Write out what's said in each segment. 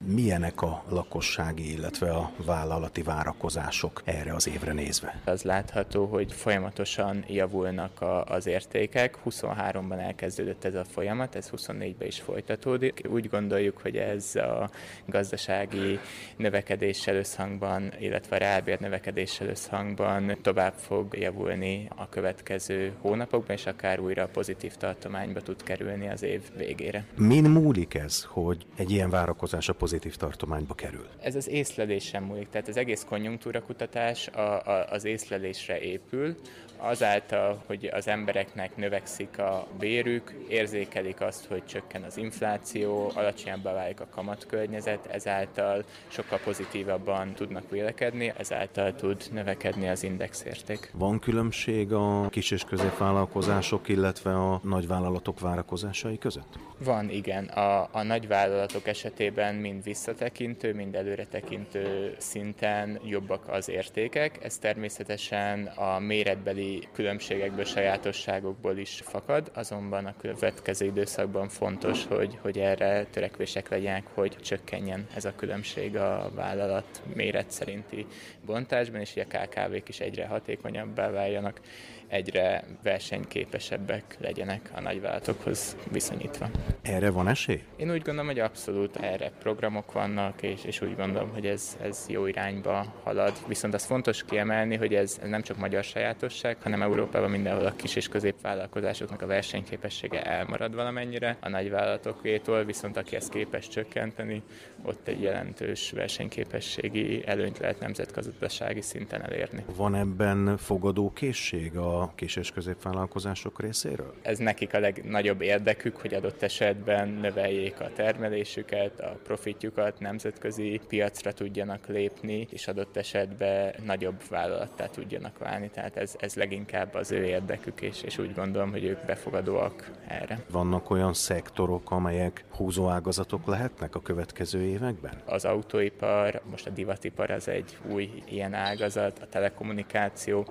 Milyenek a lakossági, illetve a vállalati várakozások erre az évre nézve? Az látható, hogy folyamatosan javulnak az értékek. 23-ban elkezdődött ez a folyamat, ez 24-ben is folytatódik. Úgy gondoljuk, hogy ez a gazdasági növekedéssel összhangban, illetve a reálbér növekedéssel összhangban tovább fog javulni a következő hónapokban, és akár újra pozitív tartományba tud kerülni az év végére. Min múlik ez, hogy egy ilyen várakozás a pozitív tartományba kerül? Ez az észlelésen múlik, tehát az egész konjunktúrakutatás az észlelésre épül, azáltal, hogy az embereknek növekszik a bérük, érzékelik azt, hogy csökken az infláció, alacsonyabbá válik a kamatkörnyezet, ezáltal sokkal pozitívabban tudnak vélekedni, ezáltal tud növekedni az indexérték. Van különbség a kis- és középvállalkozások, illetve a nagyvállalatok várakozásai között? Van, igen. A nagyvállalatok esetében mind visszatekintő, mind előretekintő szinten jobbak az értékek. Ez természetesen a méretbeli különbségekből, sajátosságokból is fakad, azonban a következő időszakban fontos, hogy erre törekvések legyenek, hogy csökkenjen ez a különbség a vállalat méret szerinti bontásban, és hogy a KKV-k is egyre hatékonyabbá váljanak, egyre versenyképesebbek legyenek a nagyvállalatokhoz viszonyítva. Erre van esély? Én úgy gondolom, hogy abszolút erre programok vannak, és úgy gondolom, hogy ez jó irányba halad. Viszont az fontos kiemelni, hogy ez nem csak magyar sajátosság, hanem Európában mindenhol a kis- és középvállalkozásoknak a versenyképessége elmarad valamennyire a nagyvállalatokétól, viszont aki ezt képes csökkenteni, ott egy jelentős versenyképességi előnyt lehet nemzetgazdasági szinten elérni. Van ebben fogadókészség a kis- és középvállalkozások részéről? Ez nekik a legnagyobb érdekük, hogy adott esetben növeljék a termelésüket, a profitjukat, nemzetközi piacra tudjanak lépni, és adott esetben nagyobb vállalattá tudjanak válni. Tehát ez leginkább az ő érdekük, és úgy gondolom, hogy ők befogadóak erre. Vannak olyan szektorok, amelyek húzóágazatok lehetnek a következő években? Az autóipar, most a divatipar az egy új ilyen ágazat, a telekommunikáció,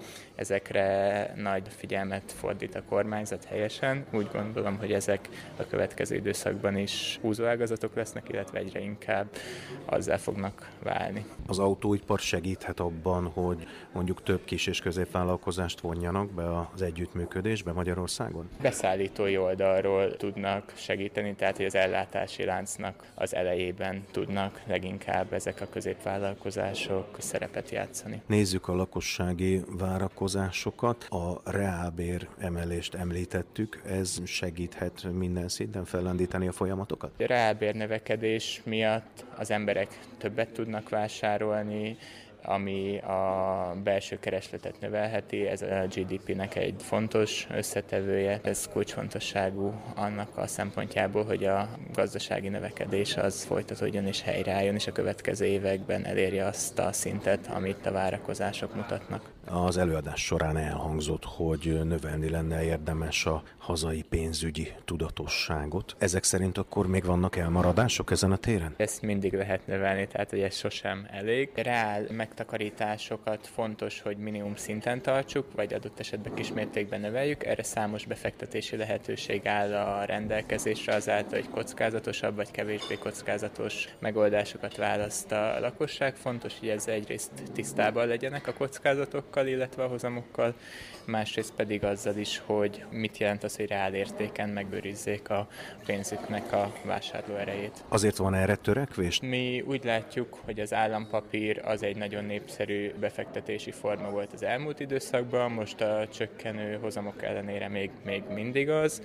ezekre nagy figyelmet fordít a kormányzat helyesen. Úgy gondolom, hogy ezek a következő időszakban is húzóágazatok lesznek, illetve egyre inkább azzal fognak válni. Az autóipar segíthet abban, hogy mondjuk több kis- és középvállalkozást vonjanak be az együttműködésbe Magyarországon? Beszállítói oldalról tudnak segíteni, tehát hogy az ellátási láncnak az elejében tudnak leginkább ezek a középvállalkozások szerepet játszani. Nézzük a lakossági várakozásokat. A reálbér emelést említettük, ez segíthet minden szinten fellendíteni a folyamatokat? A reálbér növekedés miatt az emberek többet tudnak vásárolni, ami a belső keresletet növelheti, ez a GDP-nek egy fontos összetevője. Ez kulcsfontosságú annak a szempontjából, hogy a gazdasági növekedés az folytatódjon és helyreálljon, és a következő években elérje azt a szintet, amit a várakozások mutatnak. Az előadás során elhangzott, hogy növelni lenne érdemes a hazai pénzügyi tudatosságot. Ezek szerint akkor még vannak elmaradások ezen a téren? Ezt mindig lehet növelni, tehát hogy ez sosem elég. Reál megtakarításokat fontos, hogy minimum szinten tartsuk, vagy adott esetben kismértékben növeljük. Erre számos befektetési lehetőség áll a rendelkezésre azáltal, hogy kockázatosabb vagy kevésbé kockázatos megoldásokat választ a lakosság. Fontos, hogy ez egyrészt tisztában legyenek a kockázatokkal, illetve a hozamokkal, másrészt pedig azzal is, hogy mit jelent az, hogy reál értéken megőrizzék a pénzüknek a vásárlóerejét. Azért van erre törekvés? Mi úgy látjuk, hogy az állampapír az egy nagyon népszerű befektetési forma volt az elmúlt időszakban, most a csökkenő hozamok ellenére még mindig az.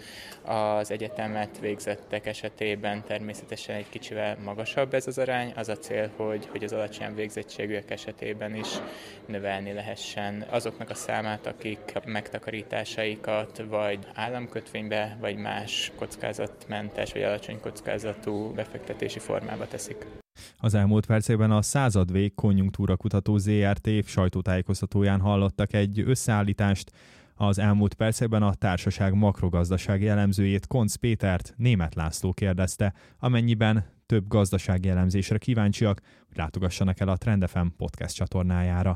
Az egyetemet végzettek esetében természetesen egy kicsivel magasabb ez az arány. Az a cél, hogy az alacsony végzettségűek esetében is növelni lehessen azoknak a számát, akik megtakarításaikat vagy államkötvénybe, vagy más kockázatmentes vagy alacsony kockázatú befektetési formába teszik. Az elmúlt percekben a Századvég konjunktúrakutató ZRT sajtótájékoztatóján hallottak egy összeállítást. Az elmúlt percekben a társaság makrogazdasági elemzőjét, Koncz Pétert Németh László kérdezte, amennyiben több gazdasági elemzésre kíváncsiak, hogy látogassanak el a Trend FM podcast csatornájára.